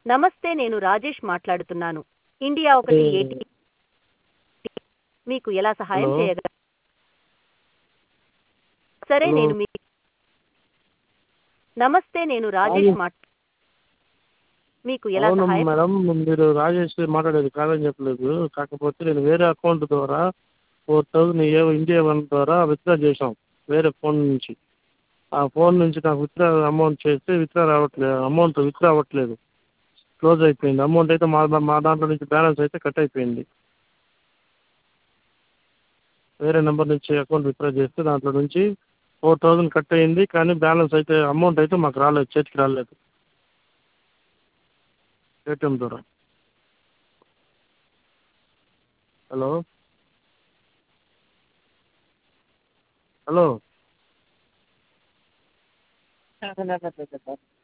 నమస్తే, నేను రాజేష్ మాట్లాడుతున్నాను. ఇండియా అదే 1 మీకు ఎలా సహాయం హలో చేయగలను? సరే, హలో నేను మీ నమస్తే, నేను రాజేష్ రాజేష్ మీకు ఎలా అవును సహాయం? మేడం, మీరు రాజేష్ మాట్లాడేది కాదని చెప్పలేదు. కాకపోతే నేను వేరే అకౌంట్ ద్వారా 4000 ఇండియా వన్ ద్వారా విత్డ్రా చేసాం వేరే ఫోన్ నుంచి. ఆ ఫోన్ నుంచి నాకు విత్డ్రా అమౌంట్ చేస్తే విత్డ్రా అవ్వట్లేదు. క్లోజ్ అయిపోయింది. అమౌంట్ అయితే మా దాంట్లో నుంచి బ్యాలెన్స్ అయితే కట్ అయిపోయింది. వేరే నెంబర్ నుంచి అకౌంట్ విత్డ్రా చేస్తే దాంట్లో నుంచి 4000 కట్ అయింది. కానీ బ్యాలెన్స్ అయితే అమౌంట్ అయితే మాకు రాలేదు, చేతికి రాలేదు ఏటీఎం ద్వారా. Hello hello